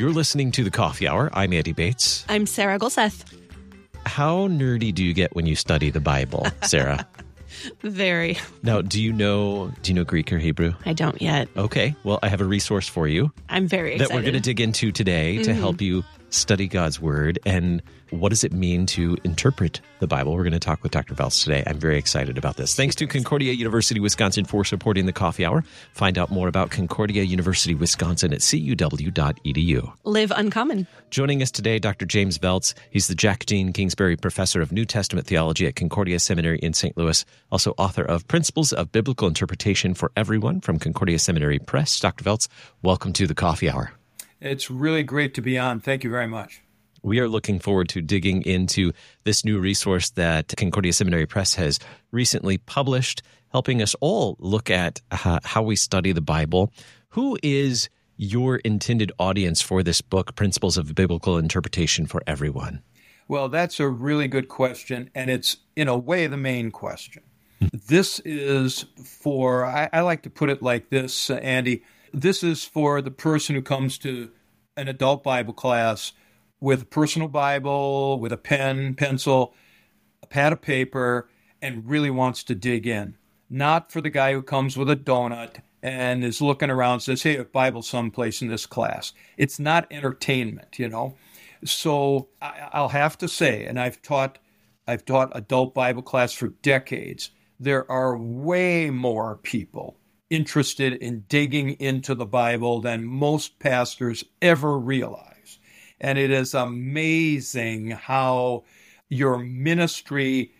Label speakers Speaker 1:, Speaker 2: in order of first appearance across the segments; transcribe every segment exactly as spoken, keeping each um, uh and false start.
Speaker 1: You're listening to The Coffee Hour. I'm Andy Bates.
Speaker 2: I'm Sarah Golseth.
Speaker 1: How nerdy do you get when you study the Bible, Sarah?
Speaker 2: Very.
Speaker 1: Now, do you know do you know Greek or Hebrew?
Speaker 2: I don't yet.
Speaker 1: Okay. Well, I have a resource for you.
Speaker 2: I'm very excited.
Speaker 1: That we're going to dig into today mm-hmm. to help you study God's Word. And what does it mean to interpret the Bible? We're going to talk with Doctor Veltz today. I'm very excited about this. Thanks to Concordia University, Wisconsin for supporting the Coffee Hour. Find out more about Concordia University, Wisconsin at c u w dot e d u.
Speaker 2: Live uncommon. Joining
Speaker 1: us today, Doctor James Veltz. He's the Jack Dean Kingsbury Professor of New Testament Theology at Concordia Seminary in Saint Louis, also author of Principles of Biblical Interpretation for Everyone from Concordia Seminary Press. Doctor Veltz, welcome to the Coffee Hour.
Speaker 3: It's really great to be on. Thank you very much.
Speaker 1: We are looking forward to digging into this new resource that Concordia Seminary Press has recently published, helping us all look at uh, how we study the Bible. Who is your intended audience for this book, Principles of Biblical Interpretation for Everyone?
Speaker 3: Well, that's a really good question, and it's, in a way, the main question. This is for, I, I like to put it like this, uh, Andy, this is for the person who comes to an adult Bible class with a personal Bible, with a pen, pencil, a pad of paper, and really wants to dig in. Not for the guy who comes with a donut and is looking around and says, hey, a Bible someplace in this class. It's not entertainment, you know. So I, I'll have to say, and I've taught, I've taught adult Bible class for decades, there are way more people interested in digging into the Bible than most pastors ever realize. And it is amazing how your ministry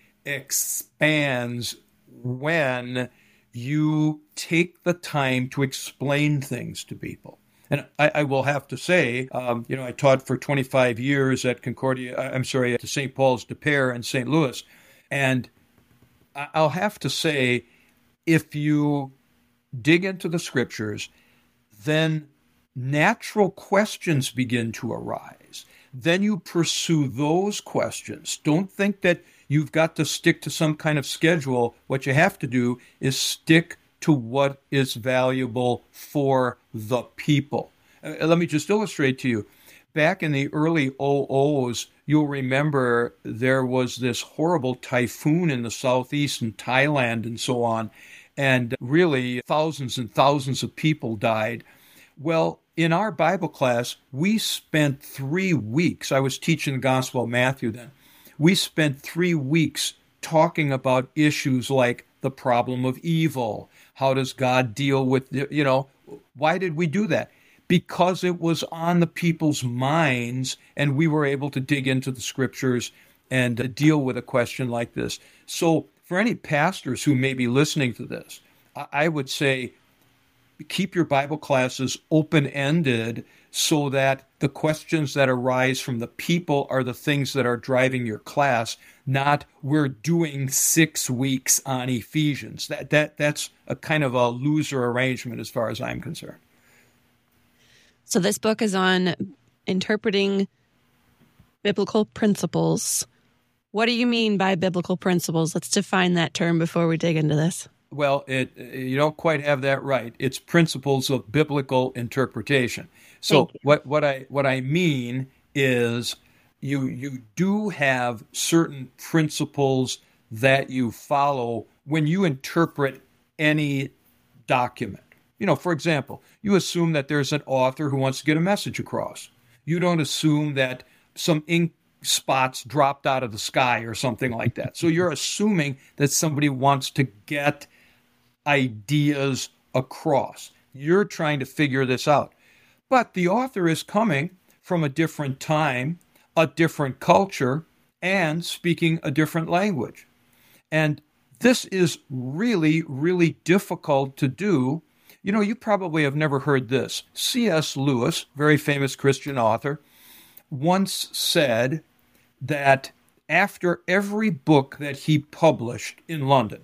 Speaker 3: expands when you take the time to explain things to people. And I, I will have to say, um, you know, I taught for twenty-five years at Concordia, I'm sorry, at Saint Paul's de Pere in Saint Louis. And I'll have to say, if you dig into the scriptures, then natural questions begin to arise. Then you pursue those questions. Don't think that you've got to stick to some kind of schedule. What you have to do is stick to what is valuable for the people. Uh, let me just illustrate to you. Back in the early oh ohs, you'll remember there was this horrible typhoon in the southeast in Thailand and so on. And really, thousands and thousands of people died. Well, in our Bible class, we spent three weeks, I was teaching the Gospel of Matthew then, we spent three weeks talking about issues like the problem of evil. How does God deal with, you know, why did we do that? Because it was on the people's minds, and we were able to dig into the scriptures and uh, deal with a question like this. So for any pastors who may be listening to this, I would say keep your Bible classes open-ended so that the questions that arise from the people are the things that are driving your class, not we're doing six weeks on Ephesians. That that that's a kind of a loser arrangement as far as I'm concerned.
Speaker 2: So this book is on interpreting biblical principles. What do you mean by biblical principles? Let's define that term before we dig into this.
Speaker 3: Well, it you don't quite have that right. It's principles of biblical interpretation. So what, what I what I mean is you you do have certain principles that you follow when you interpret any document. You know, for example, you assume that there's an author who wants to get a message across. You don't assume that some ink spots dropped out of the sky or something like that. So you're assuming that somebody wants to get ideas across. You're trying to figure this out. But the author is coming from a different time, a different culture, and speaking a different language. And this is really, really difficult to do. You know, you probably have never heard this. C S Lewis, very famous Christian author, once said that after every book that he published in London,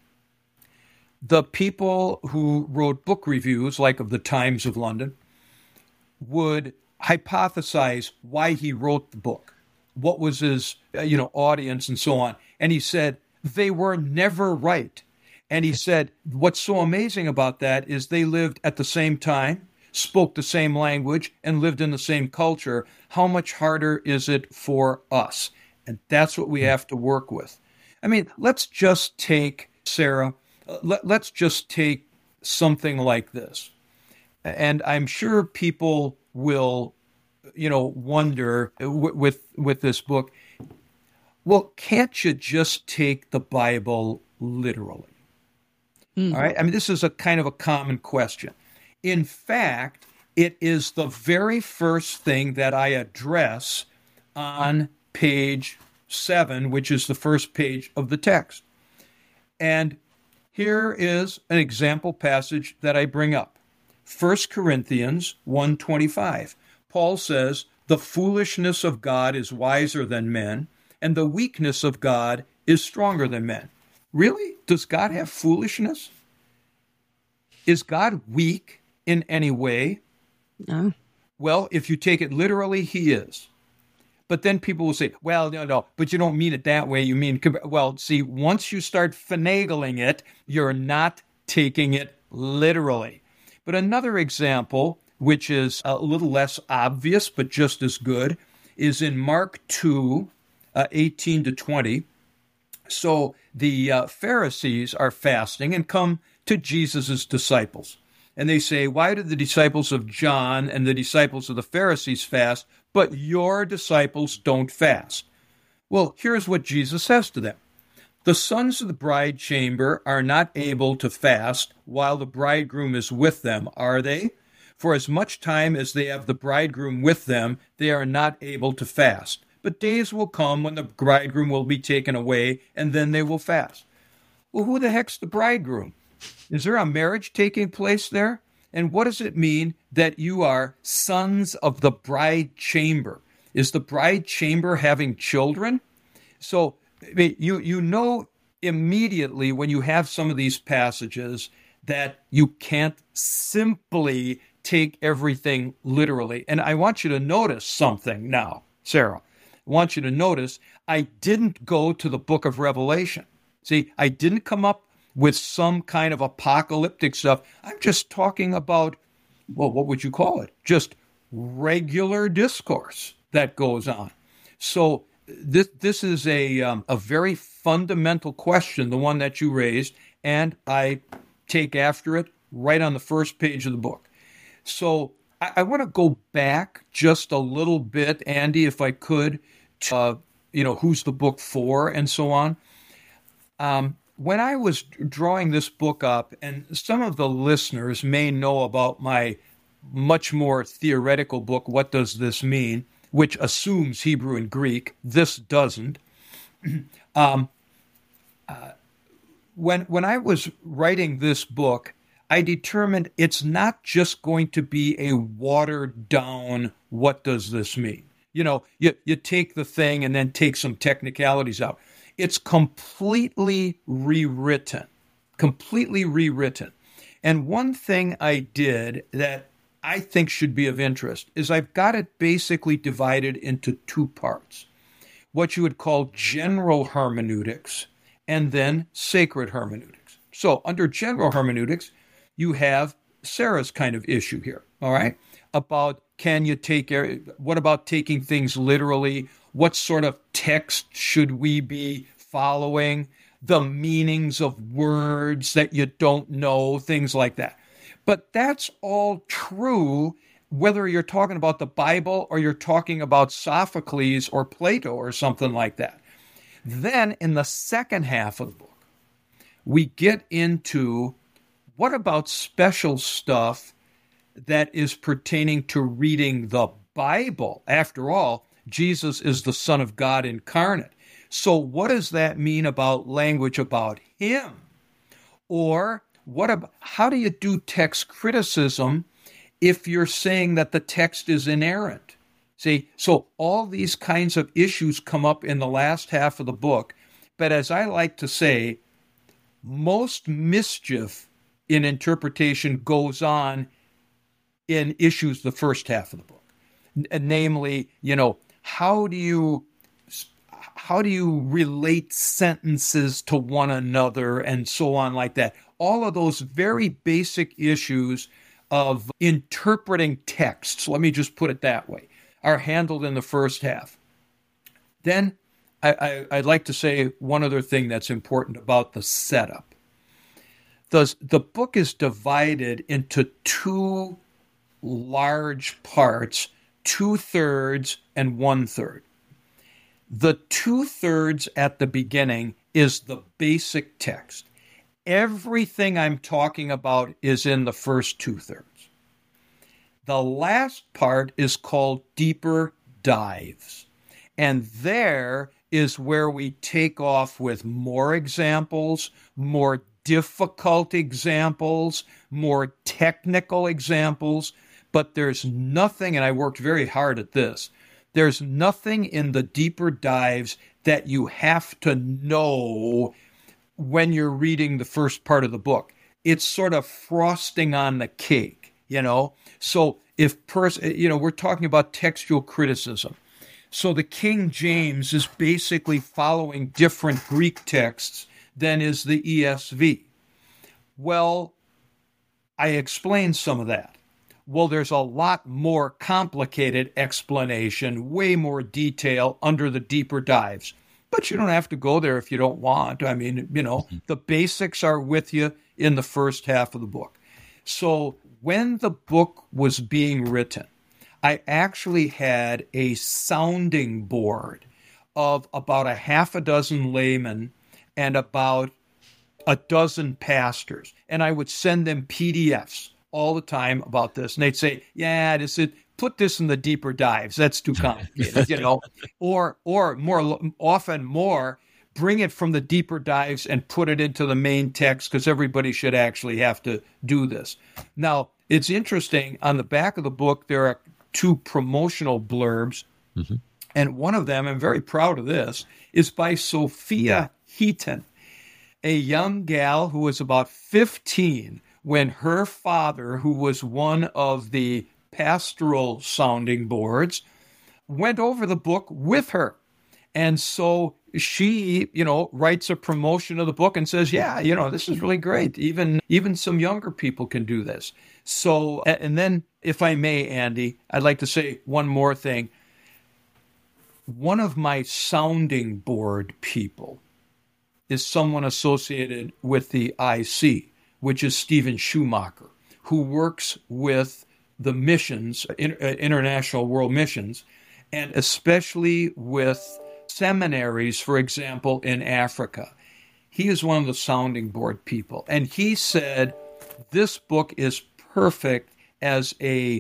Speaker 3: the people who wrote book reviews, like of the Times of London, would hypothesize why he wrote the book, what was his, you know, audience and so on. And he said they were never right. And he said what's so amazing about that is they lived at the same time, spoke the same language and lived in the same culture, how much harder is it for us? And that's what we have to work with. I mean, let's just take, Sarah, uh, let, let's just take something like this. And I'm sure people will, you know, wonder w- with with this book, well, can't you just take the Bible literally? Mm. All right. I mean, this is a kind of a common question. In fact, it is the very first thing that I address on page seven, which is the first page of the text. And here is an example passage that I bring up. First Corinthians one twenty-five. Paul says, the foolishness of God is wiser than men, and the weakness of God is stronger than men. Really? Does God have foolishness? Is God weak in any way?
Speaker 2: No.
Speaker 3: Well, if you take it literally, he is. But then people will say, well, no, no, but you don't mean it that way. You mean, well, see, once you start finagling it, you're not taking it literally. But another example, which is a little less obvious, but just as good, is in Mark two, uh, eighteen to twenty. So the uh, Pharisees are fasting and come to Jesus' disciples. And they say, why do the disciples of John and the disciples of the Pharisees fast, but your disciples don't fast? Well, here's what Jesus says to them. The sons of the bride chamber are not able to fast while the bridegroom is with them, are they? For as much time as they have the bridegroom with them, they are not able to fast. But days will come when the bridegroom will be taken away, and then they will fast. Well, who the heck's the bridegroom? Is there a marriage taking place there? And what does it mean that you are sons of the bride chamber? Is the bride chamber having children? So I mean, you, you know immediately when you have some of these passages that you can't simply take everything literally. And I want you to notice something now, Sarah. I want you to notice I didn't go to the book of Revelation. See, I didn't come up with some kind of apocalyptic stuff. I'm just talking about, well, what would you call it? Just regular discourse that goes on. So this this is a um, a very fundamental question, the one that you raised, and I take after it right on the first page of the book. So I, I want to go back just a little bit, Andy, if I could, to, uh, you know, who's the book for and so on. Um, when I was drawing this book up, and some of the listeners may know about my much more theoretical book, What Does This Mean?, which assumes Hebrew and Greek. This doesn't. um, uh, when when I was writing this book, I determined it's not just going to be a watered down, what does this mean? You know, you, you take the thing and then take some technicalities out. It's completely rewritten, completely rewritten. And one thing I did that I think should be of interest is I've got it basically divided into two parts. What you would call general hermeneutics and then sacred hermeneutics. So under general hermeneutics, you have Sarah's kind of issue here, all right? About can you take, what about taking things literally? What sort of text should we be following? The meanings of words that you don't know, things like that. But that's all true whether you're talking about the Bible or you're talking about Sophocles or Plato or something like that. Then in the second half of the book, we get into what about special stuff that is pertaining to reading the Bible? After all, Jesus is the Son of God incarnate. So what does that mean about language about him? Or what about, how do you do text criticism if you're saying that the text is inerrant? See, so all these kinds of issues come up in the last half of the book. But as I like to say, most mischief in interpretation goes on in issues the first half of the book. N- namely, you know, how do you how do you relate sentences to one another and so on like that? All of those very basic issues of interpreting texts, let me just put it that way, are handled in the first half. Then I, I, I'd like to say one other thing that's important about the setup. The, the book is divided into two large parts, two-thirds and one-third. The two-thirds at the beginning is the basic text. Everything I'm talking about is in the first two-thirds. The last part is called deeper dives. And there is where we take off with more examples, more difficult examples, more technical examples. But there's nothing, and I worked very hard at this, there's nothing in the deeper dives that you have to know when you're reading the first part of the book. It's sort of frosting on the cake, you know? So if, pers- you know, we're talking about textual criticism. So the King James is basically following different Greek texts than is the E S V. Well, I explained some of that. Well, there's a lot more complicated explanation, way more detail under the deeper dives. But you don't have to go there if you don't want. I mean, you know, the basics are with you in the first half of the book. So when the book was being written, I actually had a sounding board of about a half a dozen laymen and about a dozen pastors. And I would send them P D Fs all the time about this. And they'd say, yeah, this is, put this in the deeper dives. That's too complicated, you know, or, or more often more, bring it from the deeper dives and put it into the main text because everybody should actually have to do this. Now, it's interesting. On the back of the book, there are two promotional blurbs. Mm-hmm. And one of them, I'm very proud of this, is by Sophia Heaton, a young gal who was about fifteen when her father, who was one of the pastoral sounding boards, went over the book with her. And so she, you know, writes a promotion of the book and says, yeah, you know, this is really great. Even, even some younger people can do this. So, and then if I may, Andy, I'd like to say one more thing. One of my sounding board people is someone associated with the I C, which is Stephen Schumacher, who works with the missions, international world missions, and especially with seminaries, for example, in Africa. He is one of the sounding board people. And he said, this book is perfect as a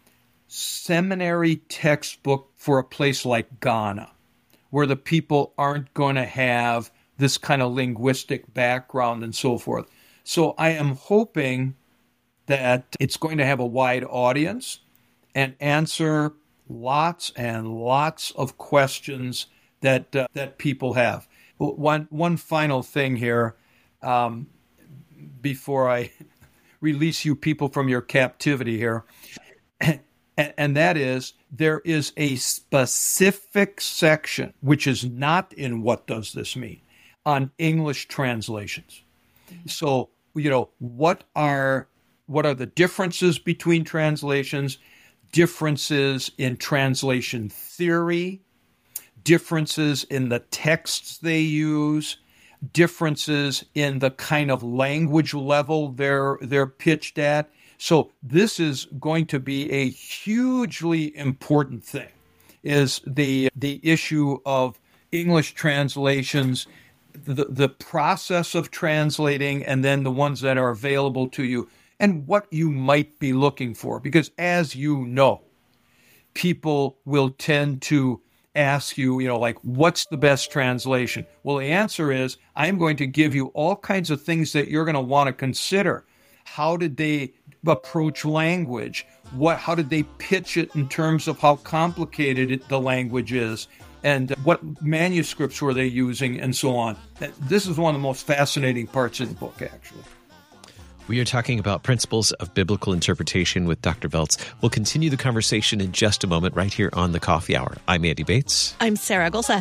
Speaker 3: seminary textbook for a place like Ghana, where the people aren't going to have this kind of linguistic background and so forth. So I am hoping that it's going to have a wide audience and answer lots and lots of questions that uh, that people have. One one final thing here, um, before I release you people from your captivity here, and, and that is there is a specific section, which is not in What Does This Mean, on English translations. So, you know, what are what are the differences between translations, differences in translation theory, differences in the texts they use, differences in the kind of language level they're they're pitched at. So this is going to be a hugely important thing, is the the issue of English translations, the, the process of translating, and then the ones that are available to you, and what you might be looking for. Because as you know, people will tend to ask you, you know, like, what's the best translation? Well, the answer is, I'm going to give you all kinds of things that you're going to want to consider. How did they approach language? What? How did they pitch it in terms of how complicated it, the language is? And what manuscripts were they using, and so on. This is one of the most fascinating parts of the book, actually.
Speaker 1: We are talking about principles of biblical interpretation with Doctor Veltz. We'll continue the conversation in just a moment right here on the Coffee Hour. I'm Andy Bates.
Speaker 2: I'm Sarah Gulseth.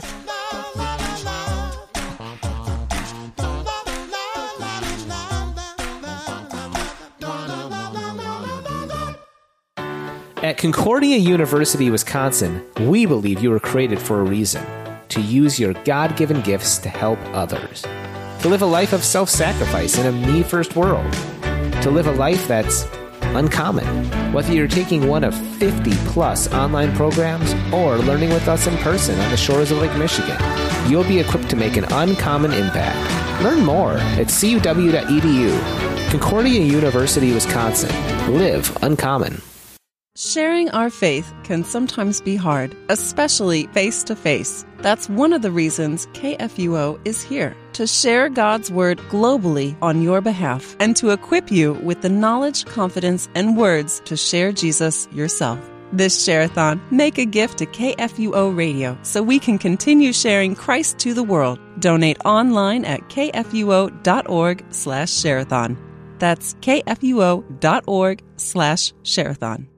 Speaker 4: At Concordia University, Wisconsin, we believe you were created for a reason, to use your God-given gifts to help others, to live a life of self-sacrifice in a me-first world, to live a life that's uncommon. Whether you're taking one of fifty plus online programs or learning with us in person on the shores of Lake Michigan, you'll be equipped to make an uncommon impact. Learn more at c u w dot e d u. Concordia University, Wisconsin. Live uncommon.
Speaker 5: Sharing our faith can sometimes be hard, especially face-to-face. That's one of the reasons K F U O is here, to share God's Word globally on your behalf and to equip you with the knowledge, confidence, and words to share Jesus yourself. This Share-a-thon, make a gift to K F U O Radio so we can continue sharing Christ to the world. Donate online at kfuo.org slash share-a-thon. That's kfuo.org slash share-a-thon.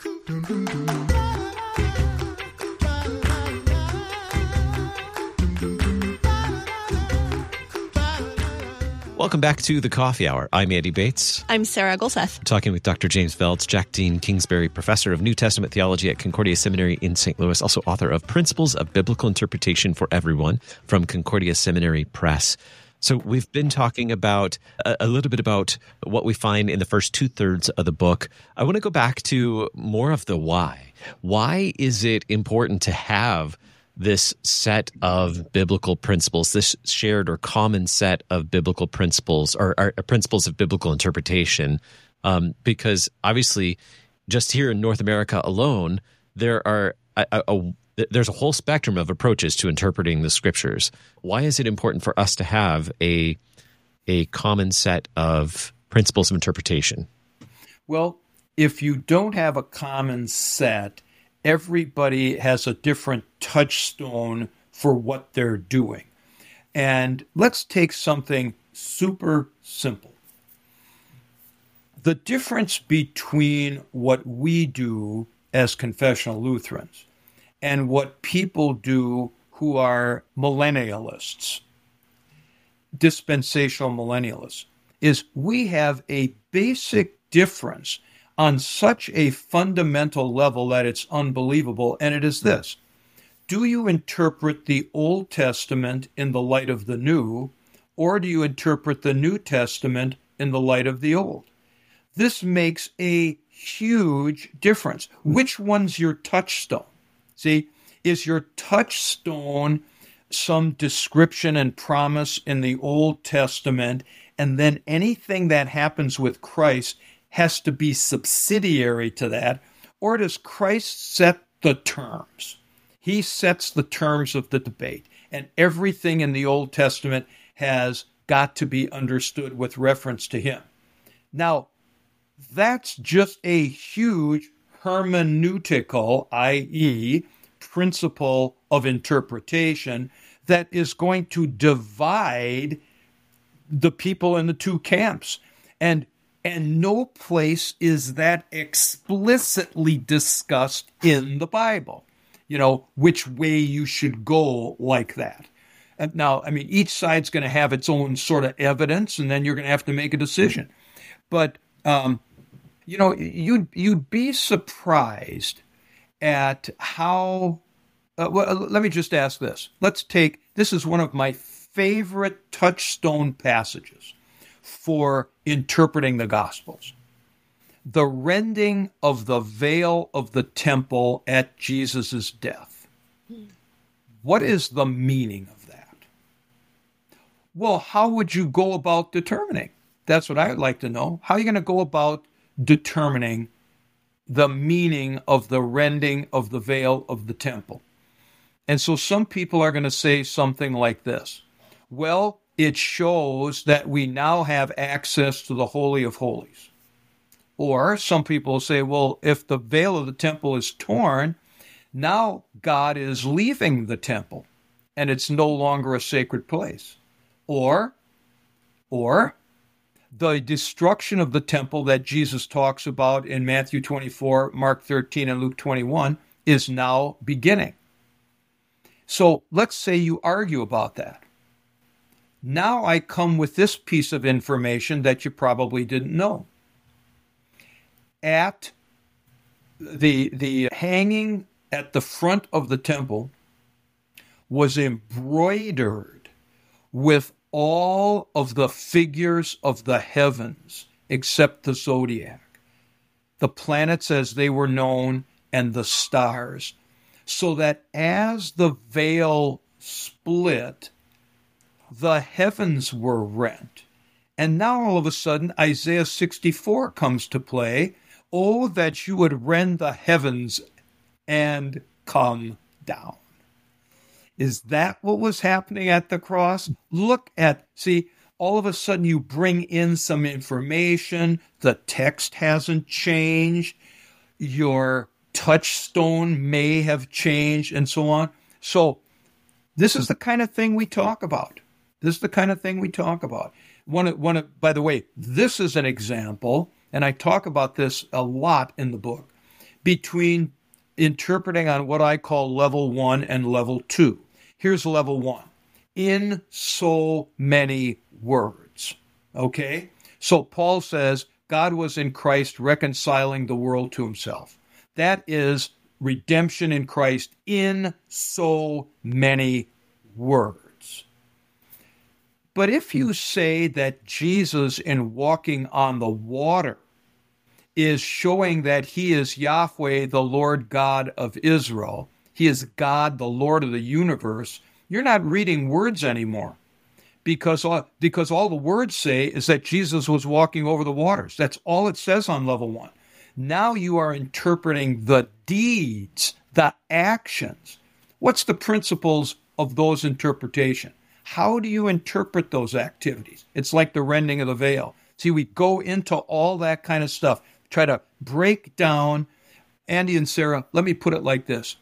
Speaker 1: Welcome back to the Coffee Hour. I'm Andy Bates.
Speaker 2: I'm Sarah Gulseth.
Speaker 1: We're talking with Doctor James Velds, Jack Dean Kingsbury, professor of New Testament theology at Concordia Seminary in Saint Louis, also author of Principles of Biblical Interpretation for Everyone from Concordia Seminary Press. So we've been talking about a, a little bit about what we find in the first two-thirds of the book. I want to go back to more of the why. Why is it important to have this set of biblical principles, this shared or common set of biblical principles or, or principles of biblical interpretation? Um, because obviously, just here in North America alone, there are a, a, a there's a whole spectrum of approaches to interpreting the scriptures. Why is it important for us to have a a common set of principles of interpretation?
Speaker 3: Well, if you don't have a common set, everybody has a different touchstone for what they're doing. And let's take something super simple. The difference between what we do as confessional Lutherans and what people do who are millennialists, dispensational millennialists, is we have a basic difference on such a fundamental level that it's unbelievable, and it is this. Do you interpret the Old Testament in the light of the New, or do you interpret the New Testament in the light of the Old? This makes a huge difference. Which one's your touchstone? See, is your touchstone some description and promise in the Old Testament, and then anything that happens with Christ has to be subsidiary to that, or does Christ set the terms? He sets the terms of the debate, and everything in the Old Testament has got to be understood with reference to him. Now, that's just a huge hermeneutical, that is, principle of interpretation that is going to divide the people in the two camps. And and no place is that explicitly discussed in the Bible, you know, which way you should go like that. And now, I mean, each side's going to have its own sort of evidence, and then you're going to have to make a decision. But, um, you know, you'd, you'd be surprised at how, uh, well, let me just ask this. Let's take, this is one of my favorite touchstone passages for interpreting the Gospels. The rending of the veil of the temple at Jesus' death. What is the meaning of that? Well, how would you go about determining? That's what I would like to know. How are you going to go about determining the meaning of the rending of the veil of the temple? And so some people are going to say something like this. Well, it shows that we now have access to the Holy of Holies. Or some people say, well, if the veil of the temple is torn, now God is leaving the temple and it's no longer a sacred place. Or, or the destruction of the temple that Jesus talks about in Matthew twenty-four, Mark thirteen, and Luke twenty-one is now beginning. So let's say you argue about that. Now I come with this piece of information that you probably didn't know. At the the hanging at the front of the temple was embroidered with all of the figures of the heavens except the zodiac, the planets as they were known, and the stars, so that as the veil split, the heavens were rent. And now all of a sudden, Isaiah sixty-four comes to play. Oh, that you would rend the heavens and come down. Is that what was happening at the cross? Look at, see, all of a sudden you bring in some information. The text hasn't changed. Your touchstone may have changed and so on. So this is the kind of thing we talk about. This is the kind of thing we talk about. One, one, by the way, this is an example, and I talk about this a lot in the book, between interpreting on what I call level one and level two. Here's level one. In so many words. Okay? So Paul says God was in Christ reconciling the world to himself. That is redemption in Christ in so many words. But if you say that Jesus, in walking on the water, is showing that he is Yahweh, the Lord God of Israel, he is God, the Lord of the universe, you're not reading words anymore. Because all, because all the words say is that Jesus was walking over the waters. That's all it says on level one. Now you are interpreting the deeds, the actions. What's the principles of those interpretations? How do you interpret those activities? It's like the rending of the veil. See, we go into all that kind of stuff, try to break down. Andy and Sarah, let me put it like this.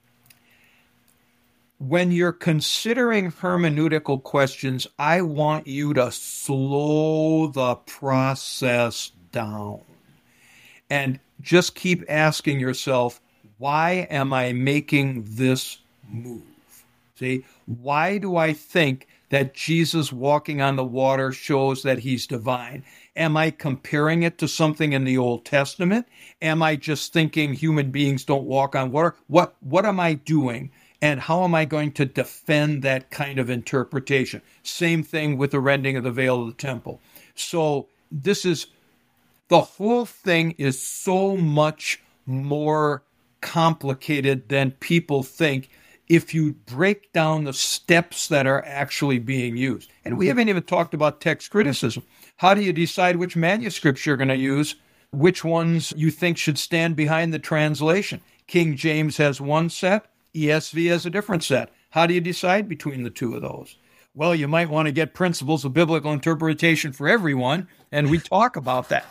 Speaker 3: When you're considering hermeneutical questions, I want you to slow the process down and just keep asking yourself, why am I making this move? See, why do I think that Jesus walking on the water shows that he's divine? Am I comparing it to something in the Old Testament? Am I just thinking human beings don't walk on water? What, what am I doing? And how am I going to defend that kind of interpretation? Same thing with the rending of the veil of the temple. So this is, the whole thing is so much more complicated than people think if you break down the steps that are actually being used. And we haven't even talked about text criticism. How do you decide which manuscripts you're going to use, which ones you think should stand behind the translation? King James has one set, E S V has a different set. How do you decide between the two of those? Well, you might want to get principles of biblical interpretation for everyone, and we talk about that.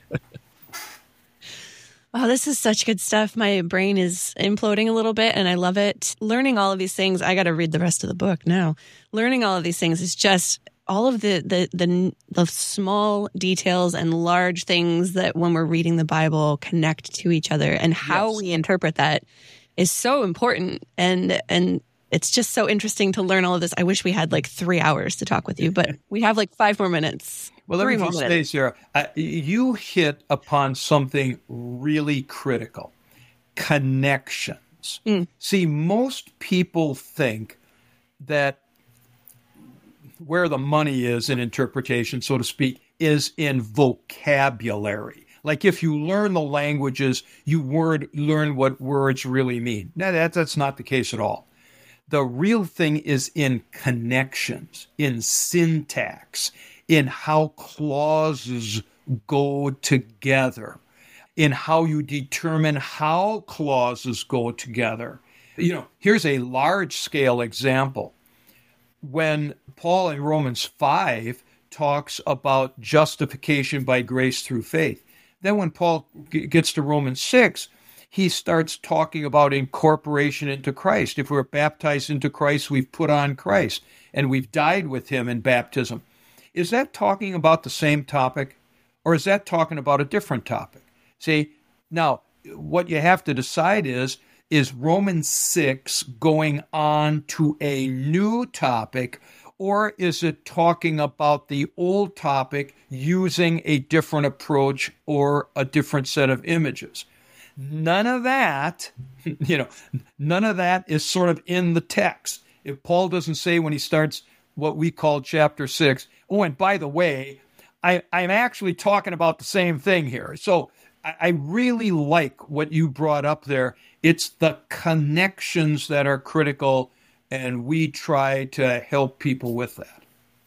Speaker 2: Wow, this is such good stuff. My brain is imploding a little bit, and I love it. Learning all of these things, I got to read the rest of the book now. Learning all of these things is just all of the, the the the small details and large things that when we're reading the Bible connect to each other, and how yes. we interpret that is so important. And and it's just so interesting to learn all of this. I wish we had like three hours to talk with you, but we have like five more minutes.
Speaker 3: Well, let me just say, Sarah, uh, you hit upon something really critical. Connections. Mm. See, most people think that where the money is in interpretation, so to speak, is in vocabulary. Like if you learn the languages, you word, learn what words really mean. No, that, that's not the case at all. The real thing is in connections, in syntax, in how clauses go together, in how you determine how clauses go together. You know, here's a large-scale example. When Paul in Romans five talks about justification by grace through faith, then when Paul g- gets to Romans six, he starts talking about incorporation into Christ. If we're baptized into Christ, we've put on Christ, and we've died with him in baptism. Is that talking about the same topic, or is that talking about a different topic? See, now, what you have to decide is, is Romans six going on to a new topic, or is it talking about the old topic using a different approach or a different set of images? none of that, you know, none of that is sort of in the text. If Paul doesn't say when he starts what we call chapter six, oh, and by the way, I, I'm actually talking about the same thing here. So I, I really like what you brought up there. It's the connections that are critical, and we try to help people with that.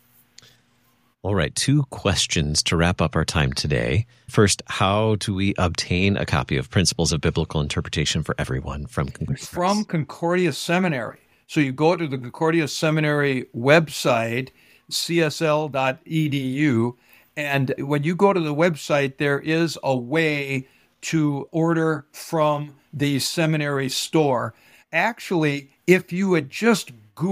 Speaker 1: All right, two questions to wrap up our time today. First, how do we obtain a copy of Principles of Biblical Interpretation for Everyone from Concordia?
Speaker 3: From Concordia Seminary. So you go to the Concordia Seminary website, c s l dot e d u, and when you go to the website, there is a way to order from the seminary store. Actually, if you would just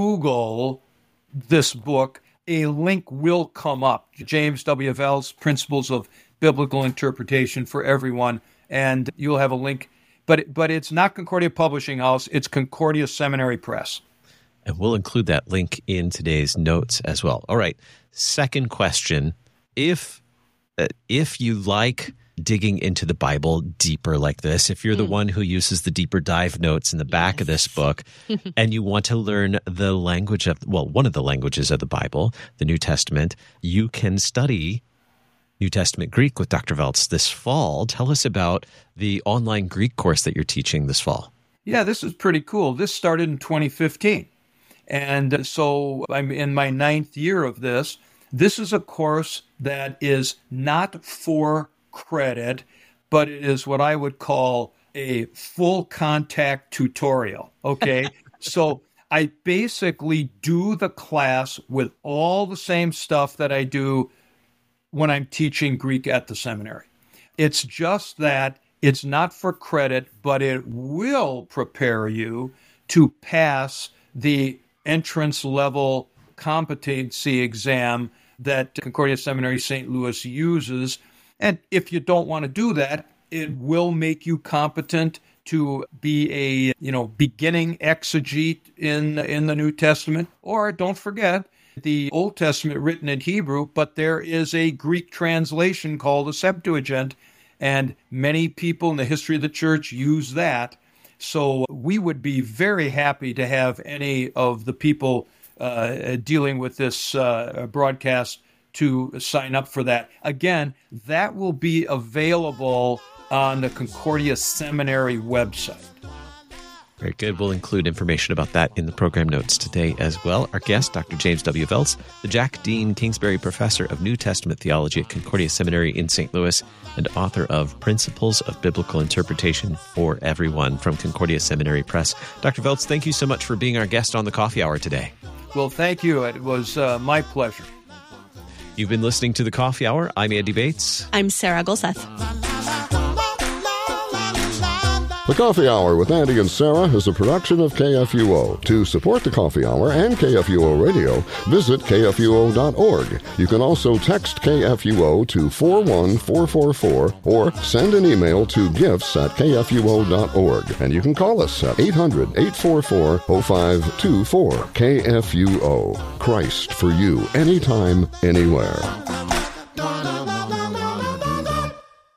Speaker 3: Google this book, a link will come up. James W. Voelz, Principles of Biblical Interpretation for Everyone, and you'll have a link. But but it's not Concordia Publishing House, it's Concordia Seminary Press.
Speaker 1: And we'll include that link in today's notes as well. All right, second question. If uh, if you like digging into the Bible deeper like this, if you're mm. the one who uses the deeper dive notes in the back yes. of this book, and you want to learn the language of, well, one of the languages of the Bible, the New Testament, you can study New Testament Greek with Doctor Voelz this fall. Tell us about the online Greek course that you're teaching this fall.
Speaker 3: Yeah, this is pretty cool. This started in twenty fifteen. And so I'm in my ninth year of this. This is a course that is not for credit, but it is what I would call a full contact tutorial. Okay. So I basically do the class with all the same stuff that I do when I'm teaching Greek at the seminary. It's just that it's not for credit, but it will prepare you to pass the entrance level competency exam that Concordia Seminary Saint Louis uses. And if you don't want to do that, it will make you competent to be a, you know, beginning exegete in, in the New Testament. Or don't forget the Old Testament written in Hebrew, but there is a Greek translation called the Septuagint, and many people in the history of the church use that. So we would be very happy to have any of the people uh, dealing with this uh, broadcast to sign up for that. Again, that will be available on the Concordia Seminary website.
Speaker 1: Very good. We'll include information about that in the program notes today as well. Our guest, Doctor James W. Voelz, the Jack Dean Kingsbury Professor of New Testament Theology at Concordia Seminary in Saint Louis and author of Principles of Biblical Interpretation for Everyone from Concordia Seminary Press. Doctor Voelz, thank you so much for being our guest on the Coffee Hour today.
Speaker 3: Well, thank you. It was uh, my pleasure.
Speaker 1: You've been listening to the Coffee Hour. I'm Andy Bates.
Speaker 2: I'm Sarah Golseth.
Speaker 6: The Coffee Hour with Andy and Sarah is a production of K F U O. To support the Coffee Hour and K F U O Radio, visit K F U O dot org. You can also text K F U O to four one four four four or send an email to gifts at K F U O dot org. And you can call us at eight hundred, eight four four, oh five two four. K F U O. Christ for you, anytime, anywhere.